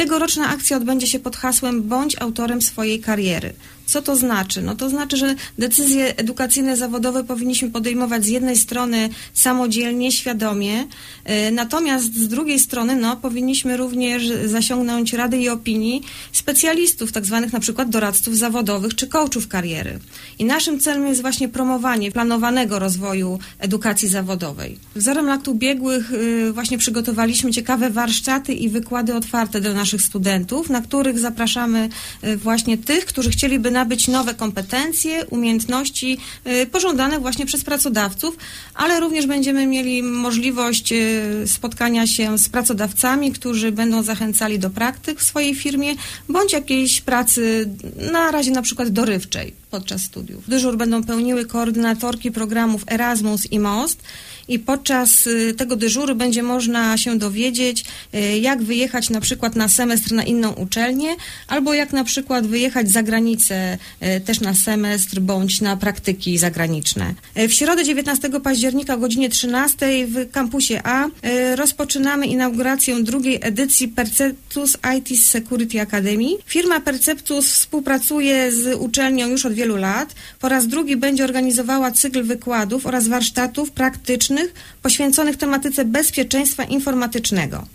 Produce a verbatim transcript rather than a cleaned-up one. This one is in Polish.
Tegoroczna akcja odbędzie się pod hasłem "Bądź autorem swojej kariery". Co to znaczy? No to znaczy, że decyzje edukacyjne, zawodowe powinniśmy podejmować z jednej strony samodzielnie, świadomie, natomiast z drugiej strony no, powinniśmy również zasiągnąć rady i opinii specjalistów, tak zwanych na przykład doradców zawodowych czy coachów kariery. I naszym celem jest właśnie promowanie planowanego rozwoju edukacji zawodowej. Wzorem lat ubiegłych właśnie przygotowaliśmy ciekawe warsztaty i wykłady otwarte dla naszych studentów, na których zapraszamy właśnie tych, którzy chcieliby nabyć nowe kompetencje, umiejętności y, pożądane właśnie przez pracodawców, ale również będziemy mieli możliwość y, spotkania się z pracodawcami, którzy będą zachęcali do praktyk w swojej firmie, bądź jakiejś pracy na razie na przykład dorywczej podczas studiów. Dyżur będą pełniły koordynatorki programów Erasmus i MOST i podczas tego dyżuru będzie można się dowiedzieć, jak wyjechać na przykład na semestr na inną uczelnię, albo jak na przykład wyjechać za granicę też na semestr, bądź na praktyki zagraniczne. W środę dziewiętnastego października o godzinie trzynastej w kampusie A rozpoczynamy inaugurację drugiej edycji Perceptus I T Security Academy. Firma Perceptus współpracuje z uczelnią już od wielu lat. Po raz drugi będzie organizowała cykl wykładów oraz warsztatów praktycznych poświęconych tematyce bezpieczeństwa informatycznego.